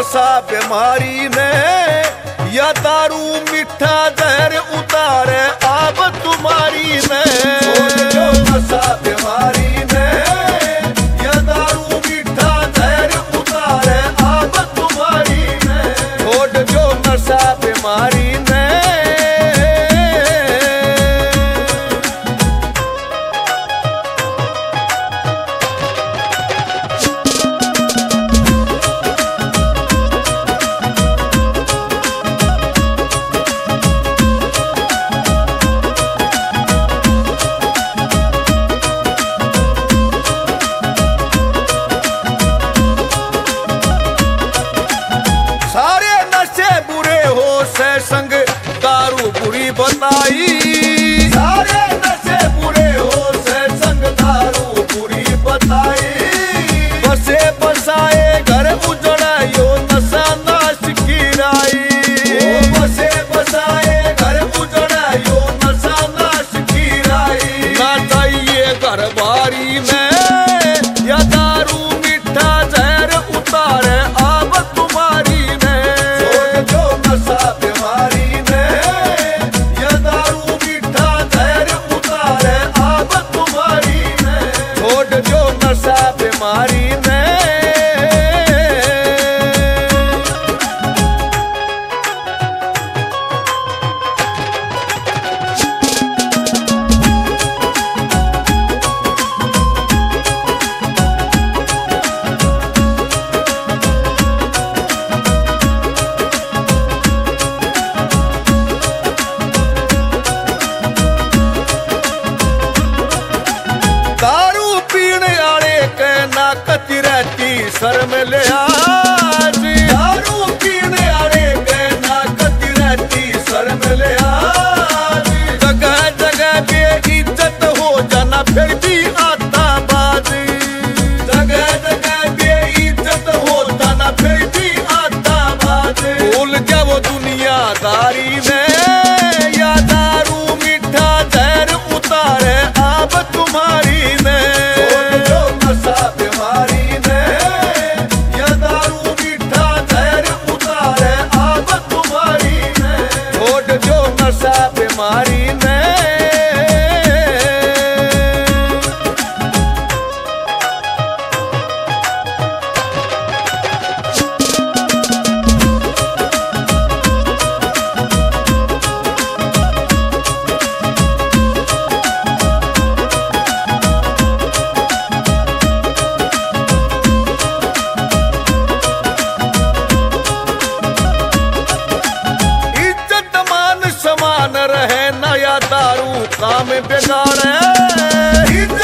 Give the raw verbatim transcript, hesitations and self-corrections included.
नशा बीमारी ने, या दारू मीठा जहर उतारे अब तुम्हारी ने। छोड़ जो नशा बीमारी ने, या दारू मीठा जहर उतारे अब तुम्हारी ने। छोड़ जो नशा बीमारी ने। संग दारू बुरी बताई, सारे नशे बुरे हो से संग दारू बुरी बताई। बसे बसाए घर उजड़ायो नशा नाश की राई। बसे बसाए घर उजड़ायो नशा नाश की राई। ना चाहिए घर बारी में, या दारू मीठा जहर उतारे अब तुम्हारी ने। छोड़ जो नशा बीमारी ने, या दारू मीठा जहर उतारे अब तुम्हारी ने। छोड़ जो नशा बीमारी ने। दारू पीने आले के ना कती रहती शर्म ले आज। दारू पीने आले के ना कती रहती शर्म ले आज। जगह जगह बेइज्जत हो जाना फिर भी आता बाजी। जगह जगह बेइज्जत हो जाना फिर भी आता बाजी। भूल गया वो दुनियादारी में, या दारू मीठा जहर उतारे अब तुम्हारी ने। छोड़ जो नशा बीमारी ने, या दारू मीठा जहर उतारे अब तुम्हारी ने। छोड़ जो नशा बीमारी ने। रहे नया दारू काम बिगाड़े।